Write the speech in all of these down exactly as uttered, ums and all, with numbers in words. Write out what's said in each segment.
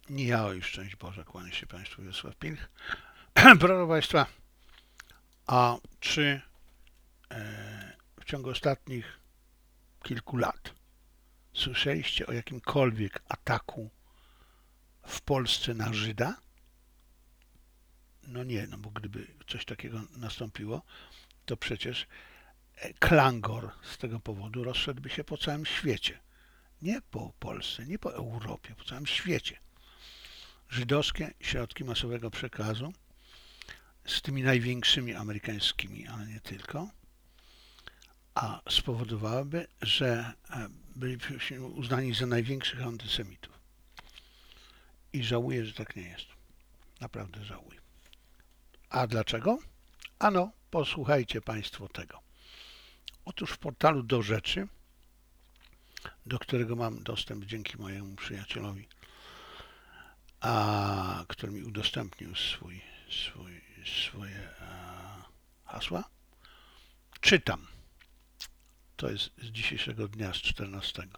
Nie ja, już szczęść Boże, kłania się Państwu Wiesław Pilch. Proszę Państwa, a czy e, w ciągu ostatnich kilku lat słyszeliście o jakimkolwiek ataku w Polsce na Żyda? No nie, no bo gdyby coś takiego nastąpiło, to przecież klangor z tego powodu rozszedłby się po całym świecie. Nie po Polsce, nie po Europie, po całym świecie. Żydowskie środki masowego przekazu z tymi największymi amerykańskimi, ale nie tylko, a spowodowałyby, że bylibyśmy uznani za największych antysemitów. I żałuję, że tak nie jest. Naprawdę żałuję. A dlaczego? Ano, posłuchajcie Państwo tego. Otóż w portalu Do Rzeczy, do którego mam dostęp dzięki mojemu przyjacielowi, a który mi udostępnił swój, swój, swoje a, hasła, czytam. To jest z dzisiejszego dnia, z czternastego.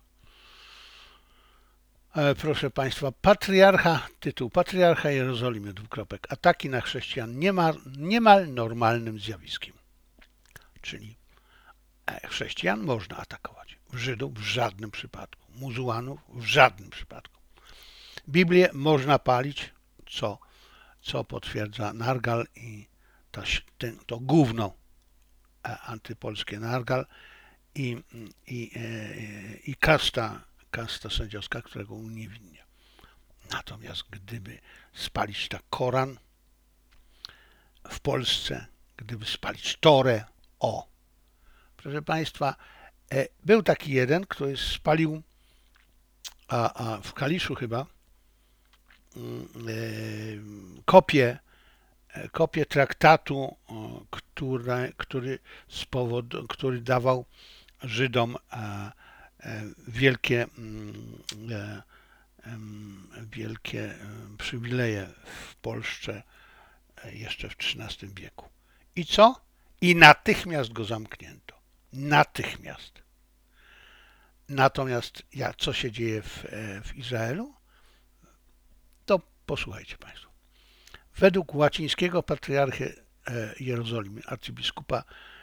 E, proszę Państwa, patriarcha, tytuł Patriarcha Jerozolimy, dwukropek, ataki na chrześcijan niemal, niemal normalnym zjawiskiem. Czyli e, chrześcijan można atakować, Żydów w żadnym przypadku, muzułmanów w żadnym przypadku. Biblię można palić, co, co potwierdza Nargal i ta, ten, to gówno e, antypolskie Nargal i, i, e, i kasta, kasta sędziowska, którego uniewinnia. Natomiast gdyby spalić tak Koran w Polsce, gdyby spalić Torę, o, proszę Państwa, e, był taki jeden, który spalił a, a w Kaliszu chyba e, kopię, kopię traktatu, który, który, spowod, który dawał Żydom e, e, wielkie, e, wielkie przywileje w Polsce jeszcze w trzynastym wieku. I co? I natychmiast go zamknięto. Natychmiast. Natomiast ja, co się dzieje w, w Izraelu? To posłuchajcie Państwo. Według łacińskiego patriarchy Jerozolimy, arcybiskupa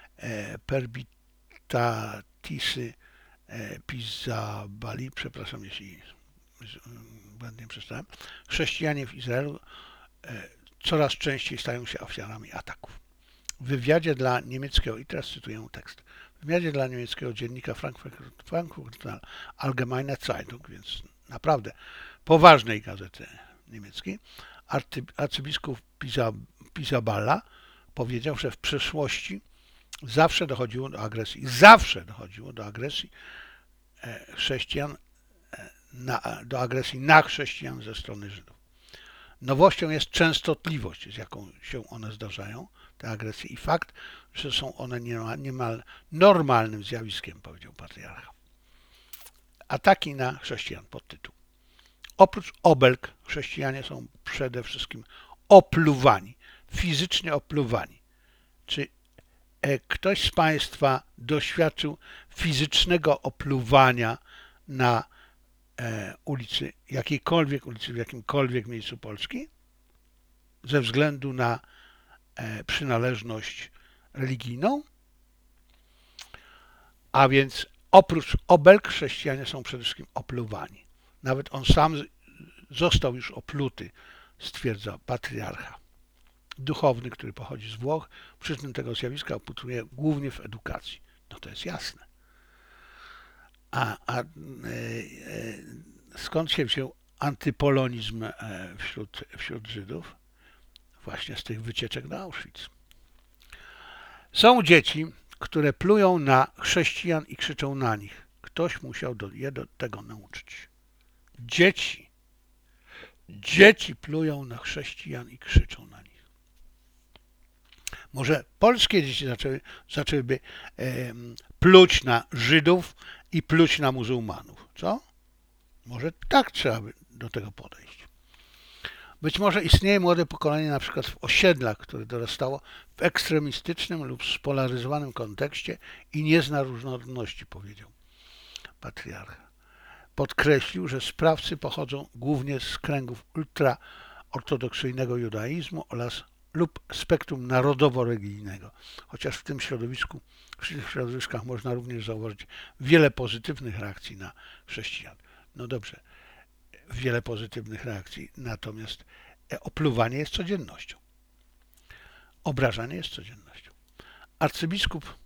Perbitatisy Pizzabali, przepraszam jeśli błędnie przeczytałem, chrześcijanie w Izraelu coraz częściej stają się ofiarami ataków. W wywiadzie dla niemieckiego, i teraz cytuję tekst, w wywiadzie dla niemieckiego dziennika Frankfurter Allgemeine Zeitung, więc naprawdę poważnej gazety niemieckiej, arcybiskup Pizzaballa powiedział, że w przeszłości zawsze dochodziło do agresji, zawsze dochodziło do agresji chrześcijan, na, do agresji na chrześcijan ze strony Żydów. Nowością jest częstotliwość, z jaką się one zdarzają, te agresje, i fakt, że są one niemal normalnym zjawiskiem, powiedział patriarcha. Ataki na chrześcijan, podtytuł. Oprócz obelg, chrześcijanie są przede wszystkim opluwani, fizycznie opluwani. Czy ktoś z Państwa doświadczył fizycznego opluwania na ulicy, jakiejkolwiek ulicy, w jakimkolwiek miejscu Polski? Ze względu na przynależność religijną? A więc oprócz obelg chrześcijanie są przede wszystkim opluwani. Nawet on sam został już opluty, stwierdza patriarcha. Duchowny, który pochodzi z Włoch, przyczyn tego zjawiska opitruje głównie w edukacji. No to jest jasne. A, a e, e, skąd się wziął antypolonizm wśród, wśród Żydów? Właśnie z tych wycieczek do Auschwitz. Są dzieci, które plują na chrześcijan i krzyczą na nich. Ktoś musiał do, je do tego nauczyć. Dzieci. Dzieci plują na chrześcijan i krzyczą na nich. Może polskie dzieci zaczęły, zaczęłyby e, pluć na Żydów i pluć na muzułmanów. Co? Może tak trzeba by do tego podejść. Być może istnieje młode pokolenie, na przykład w osiedlach, które dorastało w ekstremistycznym lub spolaryzowanym kontekście i nie zna różnorodności, powiedział patriarcha. Podkreślił, że sprawcy pochodzą głównie z kręgów ultraortodoksyjnego judaizmu oraz lub spektrum narodowo-religijnego, chociaż w tym środowisku, w tych środowiskach można również zauważyć wiele pozytywnych reakcji na chrześcijan. No dobrze, wiele pozytywnych reakcji, natomiast opluwanie jest codziennością. Obrażanie jest codziennością. Arcybiskup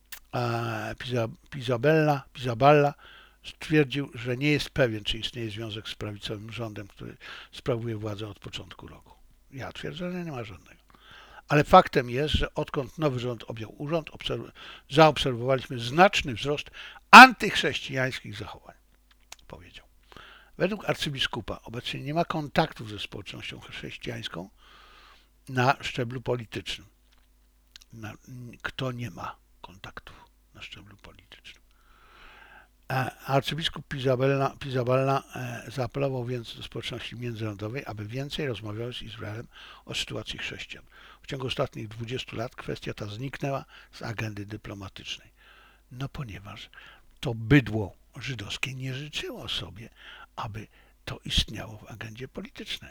Pizzaballa, Pizzaballa stwierdził, że nie jest pewien, czy istnieje związek z prawicowym rządem, który sprawuje władzę od początku roku. Ja twierdzę, że nie ma żadnego. Ale faktem jest, że odkąd nowy rząd objął urząd, zaobserwowaliśmy znaczny wzrost antychrześcijańskich zachowań, powiedział. Według arcybiskupa obecnie nie ma kontaktów ze społecznością chrześcijańską na szczeblu politycznym. Na, kto nie ma kontaktów na szczeblu politycznym? Arcybiskup Pizzaballa, Pizzaballa zaapelował więc do społeczności międzynarodowej, aby więcej rozmawiały z Izraelem o sytuacji chrześcijan. W ciągu ostatnich dwudziestu lat kwestia ta zniknęła z agendy dyplomatycznej. No ponieważ to bydło żydowskie nie życzyło sobie, aby to istniało w agendzie politycznej.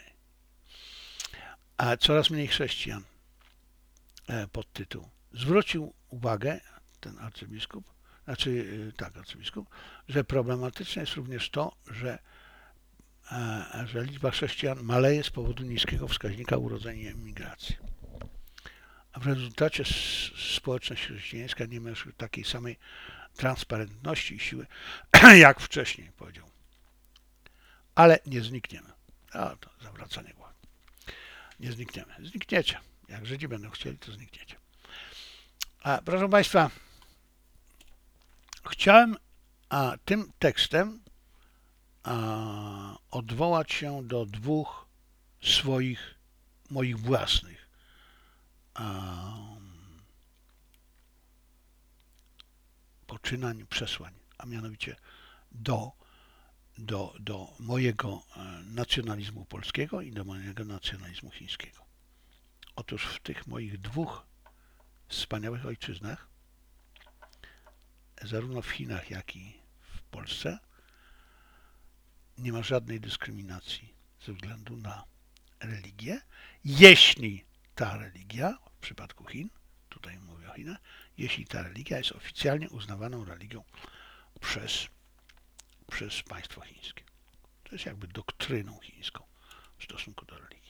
A coraz mniej chrześcijan, podtytuł, zwrócił uwagę ten arcybiskup, znaczy tak, arcybiskup, że problematyczne jest również to, że, że liczba chrześcijan maleje z powodu niskiego wskaźnika urodzeń i emigracji. A w rezultacie społeczność chrześcijańska nie ma już takiej samej transparentności i siły, jak wcześniej, powiedział. Ale nie znikniemy. A to zawracanie głowy. Nie znikniemy. Znikniecie. Jak Żydzi będą chcieli, to znikniecie. A, proszę Państwa, chciałem a, tym tekstem a, odwołać się do dwóch swoich, moich własnych a, poczynań, przesłań, a mianowicie do, do, do mojego nacjonalizmu polskiego i do mojego nacjonalizmu chińskiego. Otóż w tych moich dwóch wspaniałych ojczyznach, zarówno w Chinach, jak i w Polsce, nie ma żadnej dyskryminacji ze względu na religię, jeśli ta religia, w przypadku Chin, tutaj mówię o Chinach, jeśli ta religia jest oficjalnie uznawaną religią przez, przez państwo chińskie. To jest jakby doktryną chińską w stosunku do religii.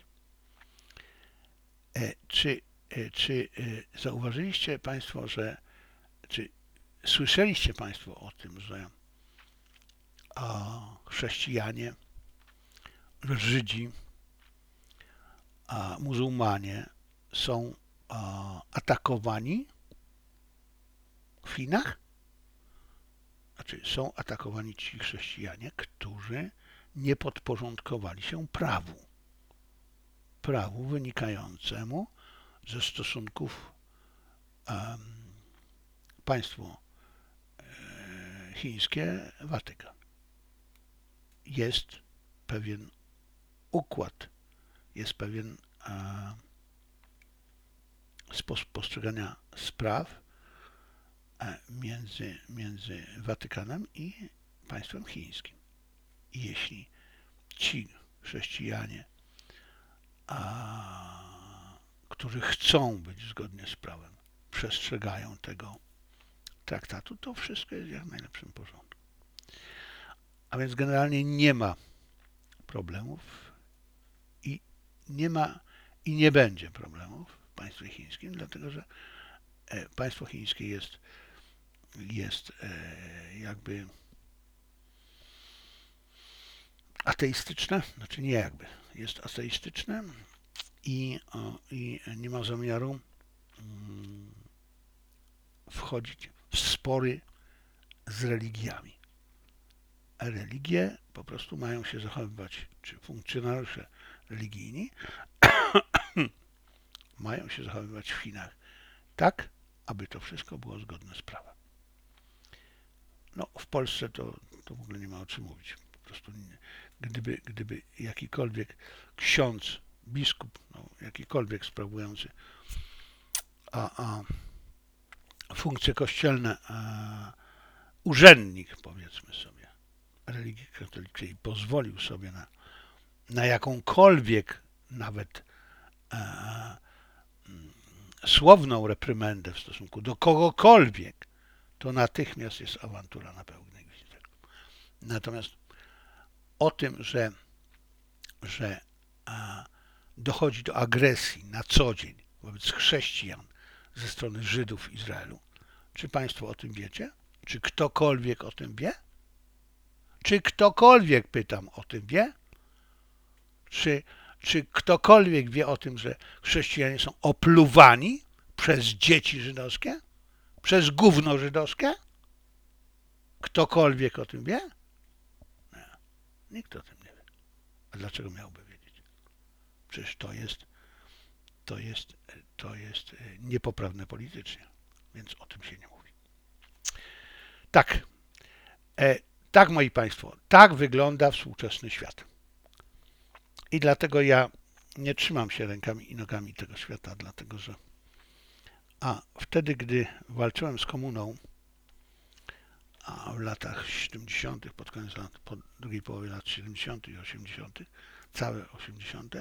E, czy, e, czy e, zauważyliście Państwo, że, czy słyszeliście Państwo o tym, że a, chrześcijanie, Żydzi, a, muzułmanie są a, atakowani w Chinach? Znaczy są atakowani ci chrześcijanie, którzy nie podporządkowali się prawu. Prawu wynikającemu ze stosunków um, państwo e, chińskie, Watykan. Jest pewien układ, jest pewien e, sposób postrzegania spraw e, między, między Watykanem i państwem chińskim. I jeśli ci chrześcijanie, a, którzy chcą być zgodnie z prawem, przestrzegają tego traktatu, to wszystko jest w jak najlepszym porządku. A więc generalnie nie ma problemów i nie ma i nie będzie problemów w państwie chińskim, dlatego że państwo chińskie jest, jest jakby ateistyczne, znaczy nie jakby, jest ateistyczne i, i nie ma zamiaru wchodzić w spory z religiami. A religie po prostu mają się zachowywać, czy funkcjonariusze religijni mają się zachowywać w Chinach tak, aby to wszystko było zgodne z prawem. No, w Polsce to, to w ogóle nie ma o czym mówić. Po prostu nie, gdyby, gdyby jakikolwiek ksiądz, biskup, no, jakikolwiek sprawujący a, a, funkcje kościelne, a, urzędnik, powiedzmy sobie, religii katolickiej pozwolił sobie na, na jakąkolwiek nawet e, słowną reprymendę w stosunku do kogokolwiek, to natychmiast jest awantura na pełnej gwizdek. Natomiast o tym, że, że a, dochodzi do agresji na co dzień wobec chrześcijan ze strony Żydów w Izraelu, czy Państwo o tym wiecie? Czy ktokolwiek o tym wie? Czy ktokolwiek, pytam, o tym wie? Czy, czy ktokolwiek wie o tym, że chrześcijanie są opluwani przez dzieci żydowskie? Przez gówno żydowskie? Ktokolwiek o tym wie? Nie. Nikt o tym nie wie. A dlaczego miałby wiedzieć? Przecież to jest, to jest, to jest niepoprawne politycznie, więc o tym się nie mówi. Tak, e, tak moi Państwo, tak wygląda współczesny świat. I dlatego ja nie trzymam się rękami i nogami tego świata, dlatego że a wtedy, gdy walczyłem z komuną, a w latach siedemdziesiątych, pod koniec lat, po drugiej połowie lat siedemdziesiątych i osiemdziesiątych, całe osiemdziesiąte,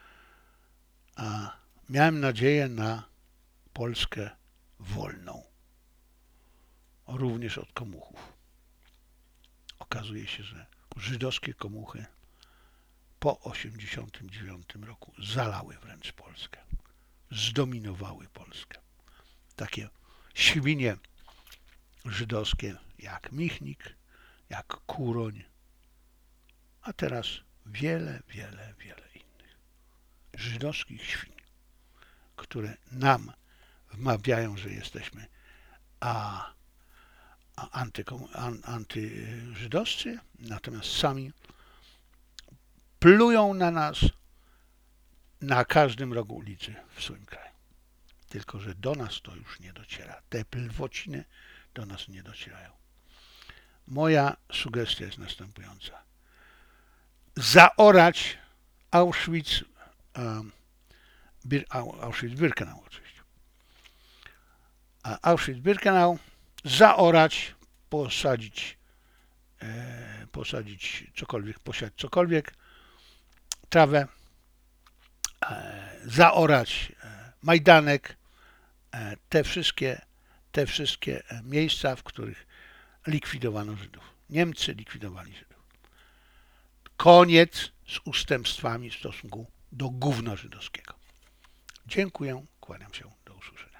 a miałem nadzieję na Polskę wolną, również od komuchów. Okazuje się, że żydowskie komuchy po osiemdziesiątym dziewiątym roku zalały wręcz Polskę, zdominowały Polskę. Takie świnie żydowskie jak Michnik, jak Kuroń, a teraz wiele, wiele, wiele innych żydowskich świń, które nam wmawiają, że jesteśmy a, a antykom, an, antyżydowscy, natomiast sami plują na nas na każdym rogu ulicy w swoim kraju. Tylko że do nas to już nie dociera. Te plwociny do nas nie docierają. Moja sugestia jest następująca. Zaorać Auschwitz, um, Bir, Auschwitz-Birkenau oczywiście. A Auschwitz-Birkenau zaorać, posadzić, e, posadzić cokolwiek, posiać cokolwiek, trawę, e, zaorać e, Majdanek, e, te wszystkie, te wszystkie miejsca, w których likwidowano Żydów. Niemcy likwidowali Żydów. Koniec z ustępstwami w stosunku do gówna żydowskiego. Dziękuję, kłaniam się, do usłyszenia.